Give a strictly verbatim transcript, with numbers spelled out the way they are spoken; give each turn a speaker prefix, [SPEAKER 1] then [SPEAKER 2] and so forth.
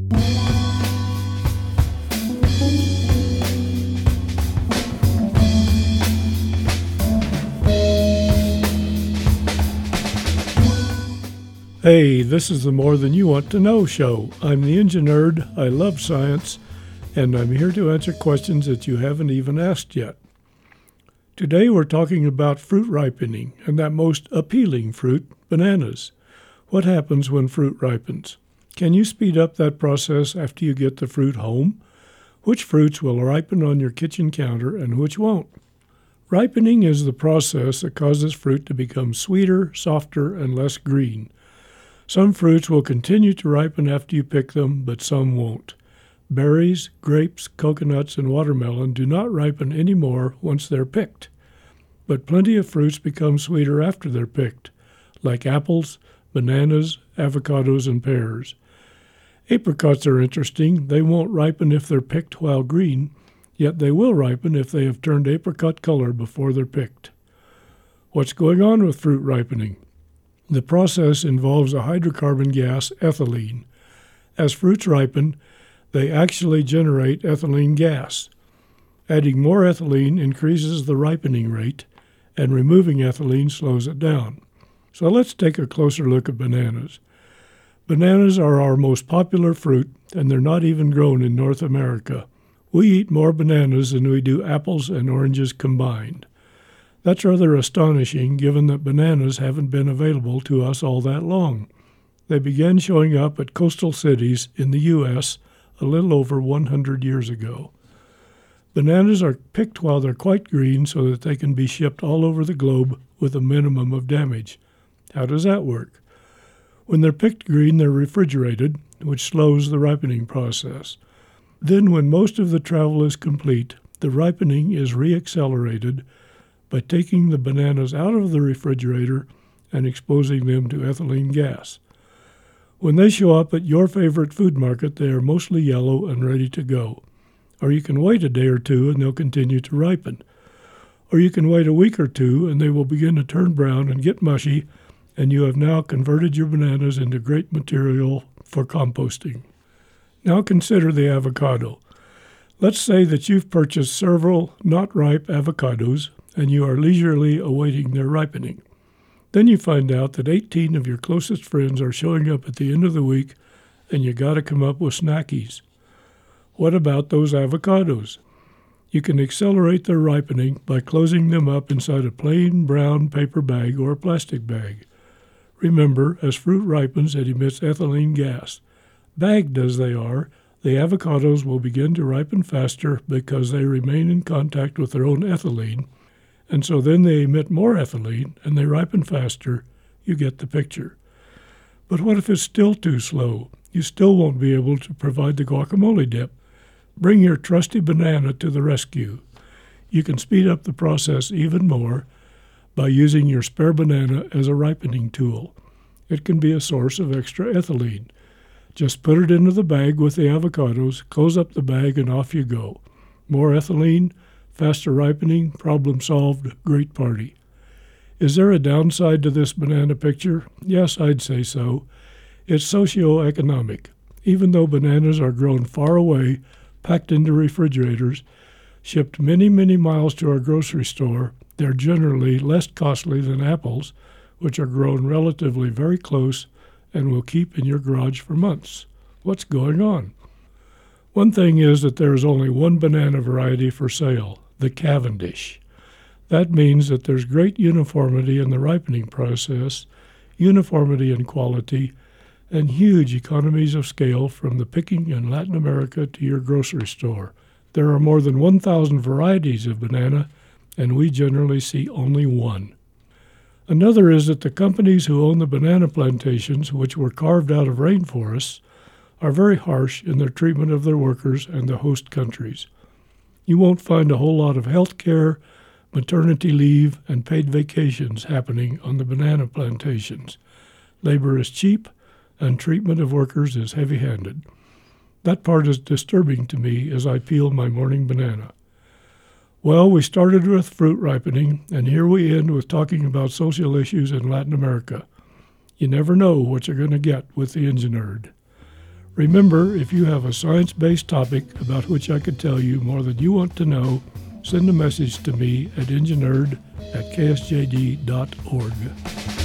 [SPEAKER 1] Hey, this is the More Than You Want to Know show. I'm the Engine Nerd, I love science, and I'm here to answer questions that you haven't even asked yet. Today we're talking about fruit ripening, and that most appealing fruit, bananas. What happens when fruit ripens? Can you speed up that process after you get the fruit home? Which fruits will ripen on your kitchen counter and which won't? Ripening is the process that causes fruit to become sweeter, softer, and less green. Some fruits will continue to ripen after you pick them, but some won't. Berries, grapes, coconuts, and watermelon do not ripen anymore once they're picked. But plenty of fruits become sweeter after they're picked, like apples, bananas, avocados, and pears. Apricots are interesting. They won't ripen if they're picked while green, yet they will ripen if they have turned apricot color before they're picked. What's going on with fruit ripening? The process involves a hydrocarbon gas, ethylene. As fruits ripen, they actually generate ethylene gas. Adding more ethylene increases the ripening rate, and removing ethylene slows it down. So let's take a closer look at bananas. Bananas are our most popular fruit, and they're not even grown in North America. We eat more bananas than we do apples and oranges combined. That's rather astonishing, given that bananas haven't been available to us all that long. They began showing up at coastal cities in the U S a little over one hundred years ago. Bananas are picked while they're quite green so that they can be shipped all over the globe with a minimum of damage. How does that work? When they're picked green, they're refrigerated, which slows the ripening process. Then, when most of the travel is complete, the ripening is re-accelerated by taking the bananas out of the refrigerator and exposing them to ethylene gas. When they show up at your favorite food market, they are mostly yellow and ready to go. Or you can wait a day or two and they'll continue to ripen. Or you can wait a week or two and they will begin to turn brown and get mushy, and you have now converted your bananas into great material for composting. Now consider the avocado. Let's say that you've purchased several not ripe avocados and you are leisurely awaiting their ripening. Then you find out that eighteen of your closest friends are showing up at the end of the week, and you got to come up with snackies. What about those avocados? You can accelerate their ripening by closing them up inside a plain brown paper bag or a plastic bag. Remember, as fruit ripens, it emits ethylene gas. Bagged as they are, the avocados will begin to ripen faster because they remain in contact with their own ethylene, and so then they emit more ethylene and they ripen faster. You get the picture. But what if it's still too slow? You still won't be able to provide the guacamole dip. Bring your trusty banana to the rescue. You can speed up the process even more by using your spare banana as a ripening tool. It can be a source of extra ethylene. Just put it into the bag with the avocados, close up the bag, and off you go. More ethylene, faster ripening, problem solved, great party. Is there a downside to this banana picture? Yes, I'd say so. It's socio-economic. Even though bananas are grown far away, packed into refrigerators, shipped many, many miles to our grocery store, they're generally less costly than apples, which are grown relatively very close and will keep in your garage for months. What's going on? One thing is that there is only one banana variety for sale, the Cavendish. That means that there's great uniformity in the ripening process, uniformity in quality, and huge economies of scale from the picking in Latin America to your grocery store. There are more than one thousand varieties of banana, and we generally see only one. Another is that the companies who own the banana plantations, which were carved out of rainforests, are very harsh in their treatment of their workers and the host countries. You won't find a whole lot of health care, maternity leave, and paid vacations happening on the banana plantations. Labor is cheap, and treatment of workers is heavy-handed. That part is disturbing to me as I peel my morning banana. Well, we started with fruit ripening, and here we end with talking about social issues in Latin America. You never know what you're going to get with the Engine Nerd. Remember, if you have a science-based topic about which I could tell you more than you want to know, send a message to me at enginerd at k s j d dot org.